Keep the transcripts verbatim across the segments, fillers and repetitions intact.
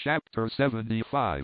Chapter seventy-five.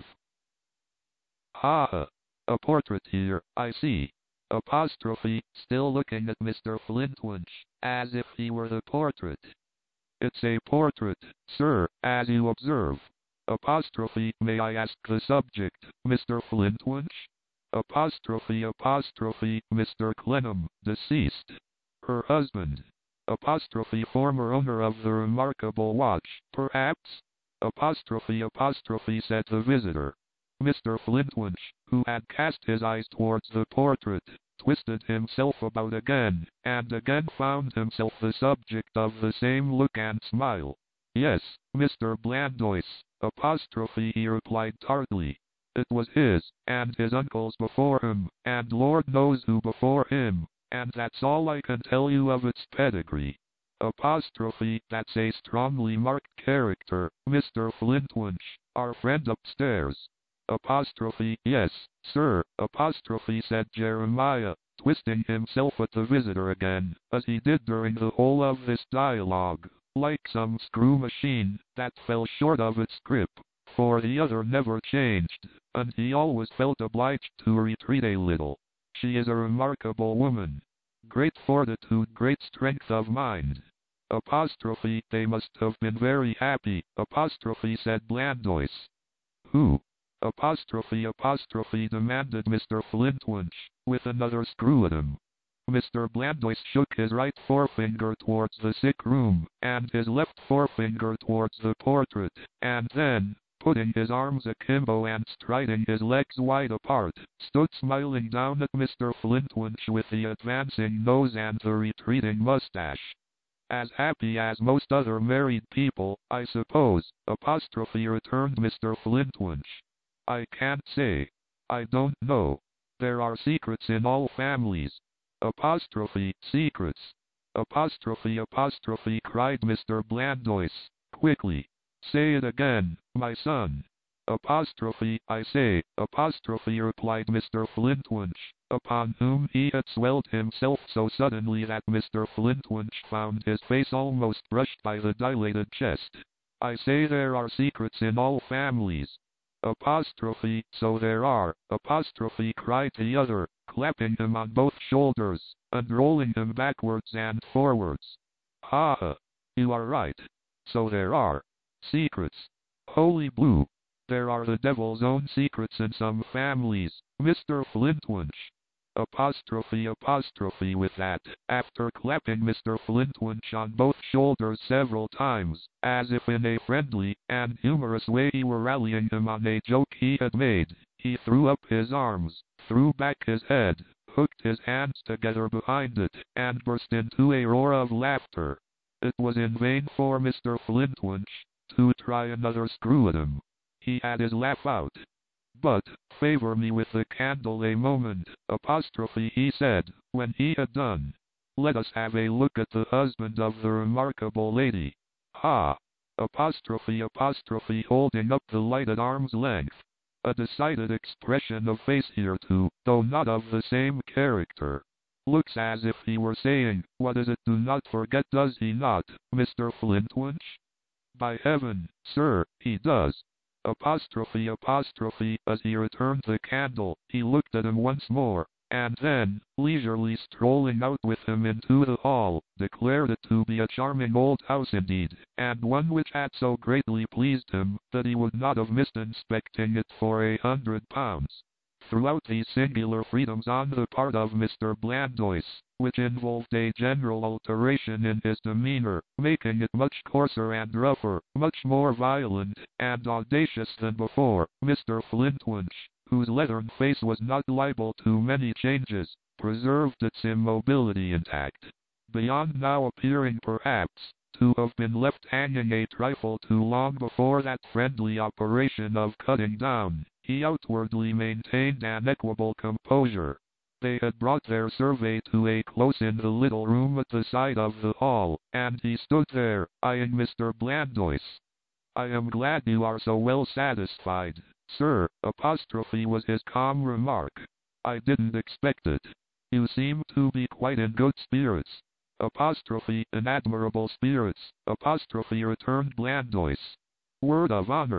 Ah, a portrait here, I see. Apostrophe, still looking at Mister Flintwinch, as if he were the portrait. It's a portrait, sir, as you observe. Apostrophe, may I ask the subject, Mister Flintwinch? Apostrophe, apostrophe, Mister Clennam, deceased. Her husband. Apostrophe, former owner of the remarkable watch, perhaps? Apostrophe, apostrophe, said the visitor. Mister Flintwinch, who had cast his eyes towards the portrait, twisted himself about again, and again found himself the subject of the same look and smile. Yes, Mister Blandois, apostrophe, he replied tartly. It was his, and his uncle's before him, and Lord knows who before him, and that's all I can tell you of its pedigree. Apostrophe, that's a strongly marked character, Mister Flintwinch, our friend upstairs. Apostrophe, yes, sir, apostrophe, said Jeremiah, twisting himself at the visitor again, as he did during the whole of this dialogue, like some screw machine that fell short of its grip, for the other never changed, and he always felt obliged to retreat a little. She is a remarkable woman. Great fortitude, great strength of mind. Apostrophe, they must have been very happy, apostrophe, said Blandois. Who? Apostrophe, apostrophe, demanded Mister Flintwinch, with another screw at him. Mister Blandois shook his right forefinger towards the sick room, and his left forefinger towards the portrait, and then, putting his arms akimbo and striding his legs wide apart, stood smiling down at Mister Flintwinch with the advancing nose and the retreating mustache. As happy as most other married people, I suppose, apostrophe, returned Mister Flintwinch. I can't say. I don't know. There are secrets in all families. Apostrophe, secrets. Apostrophe, apostrophe, cried Mister Blandois, quickly. Say it again, my son. Apostrophe, I say, apostrophe, replied Mister Flintwinch, upon whom he had swelled himself so suddenly that Mister Flintwinch found his face almost brushed by the dilated chest. I say there are secrets in all families. Apostrophe, so there are, apostrophe, cried the other, clapping him on both shoulders, and rolling him backwards and forwards. Ha ha, you are right. So there are. Secrets. Holy blue. There are the devil's own secrets in some families, Mister Flintwinch. Apostrophe, apostrophe, with that, after clapping Mister Flintwinch on both shoulders several times, as if in a friendly and humorous way he were rallying him on a joke he had made, he threw up his arms, threw back his head, hooked his hands together behind it, and burst into a roar of laughter. It was in vain for Mister Flintwinch to try another screw at him. He had his laugh out. But, favor me with the candle a moment, apostrophe, he said, when he had done. Let us have a look at the husband of the remarkable lady. Ha! Apostrophe, apostrophe, holding up the light at arm's length. A decided expression of face here too, though not of the same character. Looks as if he were saying, what is it, do not forget, does he not, Mister Flintwinch? By heaven, sir, he does. Apostrophe, apostrophe, as he returned the candle, he looked at him once more, and then, leisurely strolling out with him into the hall, declared it to be a charming old house indeed, and one which had so greatly pleased him, that he would not have missed inspecting it for a hundred pounds. Throughout these singular freedoms on the part of Mister Blandois, which involved a general alteration in his demeanor, making it much coarser and rougher, much more violent and audacious than before, Mister Flintwinch, whose leathern face was not liable to many changes, preserved its immobility intact. Beyond now appearing perhaps to have been left hanging a trifle too long before that friendly operation of cutting down, he outwardly maintained an equable composure. They had brought their survey to a close in the little room at the side of the hall, and he stood there, eyeing Mister Blandois. I am glad you are so well satisfied, sir, apostrophe, was his calm remark. I didn't expect it. You seem to be quite in good spirits. Apostrophe, in admirable spirits, apostrophe, returned Blandois. Word of honor.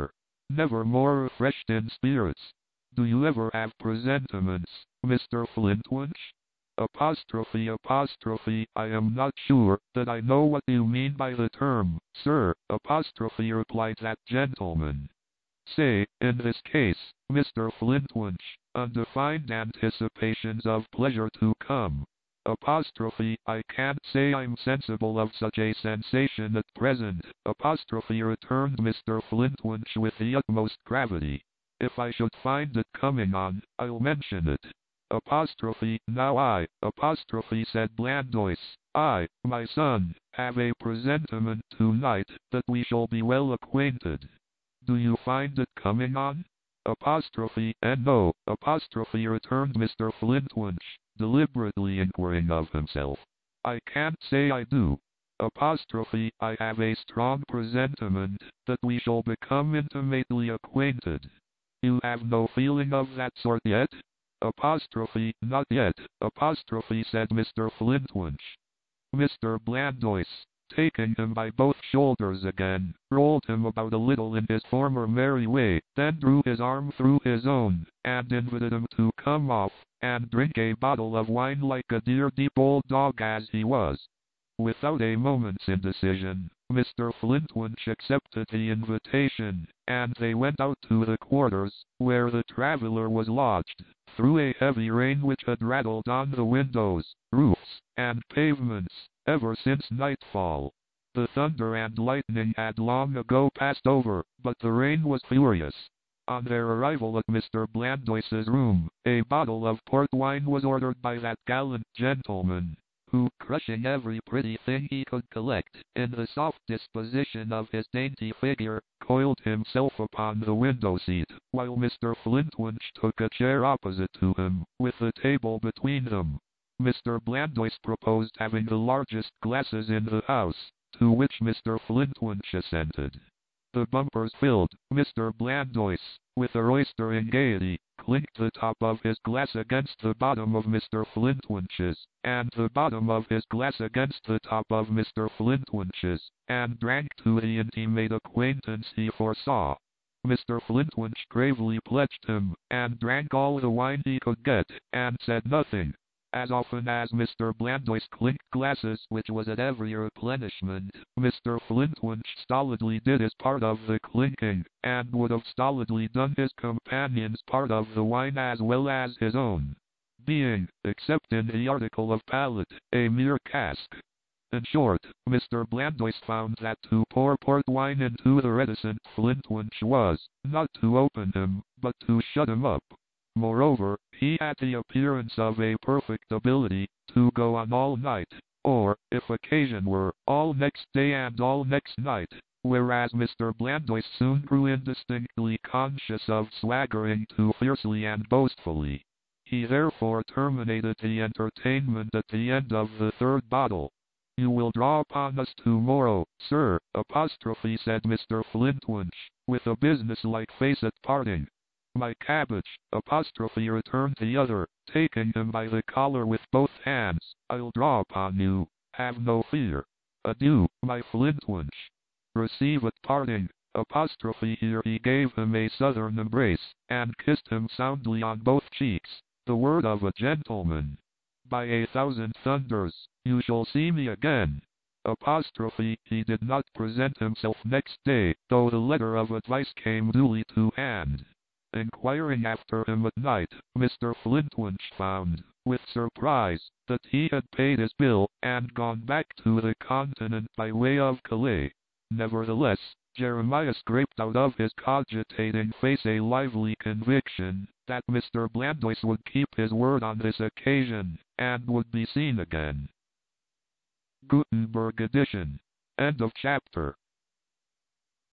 never more refreshed in spirits. Do you ever have presentiments, Mister Flintwinch? Apostrophe apostrophe I am not sure that I know what you mean by the term, sir, apostrophe replied that gentleman. Say, in this case, Mister Flintwinch, undefined anticipations of pleasure to come. Apostrophe, I can't say I'm sensible of such a sensation at present, apostrophe returned Mister Flintwinch with the utmost gravity. If I should find it coming on, I'll mention it. Apostrophe, now I, apostrophe said Blandois, I, my son, have a presentiment tonight that we shall be well acquainted. Do you find it coming on? Apostrophe, and no, apostrophe returned Mister Flintwinch, deliberately inquiring of himself. I can't say I do. Apostrophe, I have a strong presentiment that we shall become intimately acquainted. You have no feeling of that sort yet? Apostrophe, not yet, apostrophe said Mister Flintwinch. Mister Blandois, taking him by both shoulders again, rolled him about a little in his former merry way, then drew his arm through his own, and invited him to come off, and drink a bottle of wine like a dear deep old dog as he was. Without a moment's indecision, Mister Flintwinch accepted the invitation, and they went out to the quarters, where the traveller was lodged, through a heavy rain which had rattled on the windows, roofs, and pavements, ever since nightfall. The thunder and lightning had long ago passed over, but the rain was furious. On their arrival at Mister Blandois's room, a bottle of port wine was ordered by that gallant gentleman, who, crushing every pretty thing he could collect, in the soft disposition of his dainty figure, coiled himself upon the window-seat, while Mister Flintwinch took a chair opposite to him, with the table between them. Mister Blandois proposed having the largest glasses in the house, to which Mister Flintwinch assented. The bumpers filled, Mister Blandois, with a roistering gaiety, clinked the top of his glass against the bottom of Mister Flintwinch's, and the bottom of his glass against the top of Mister Flintwinch's, and drank to the intimate acquaintance he foresaw. Mister Flintwinch gravely pledged him, and drank all the wine he could get, and said nothing. As often as Mister Blandois clinked glasses, which was at every replenishment, Mister Flintwinch stolidly did his part of the clinking, and would have stolidly done his companion's part of the wine as well as his own, being, except in the article of palate, a mere cask. In short, Mister Blandois found that to pour port wine into the reticent Flintwinch was, not to open him, but to shut him up. Moreover, he had the appearance of a perfect ability to go on all night, or, if occasion were, all next day and all next night, whereas Mister Blandois soon grew indistinctly conscious of swaggering too fiercely and boastfully. He therefore terminated the entertainment at the end of the third bottle. You will draw upon us tomorrow, sir, apostrophe said Mister Flintwinch, with a business-like face at parting. My cabbage, apostrophe returned the other, taking him by the collar with both hands. I'll draw upon you, have no fear. Adieu, my Flintwinch. Receive at parting, apostrophe here he gave him a southern embrace, and kissed him soundly on both cheeks, the word of a gentleman. By a thousand thunders, you shall see me again. Apostrophe, he did not present himself next day, though the letter of advice came duly to hand. Inquiring after him at night, Mister Flintwinch found, with surprise, that he had paid his bill, and gone back to the continent by way of Calais. Nevertheless, Jeremiah scraped out of his cogitating face a lively conviction that Mister Blandois would keep his word on this occasion, and would be seen again. Gutenberg edition. End of chapter.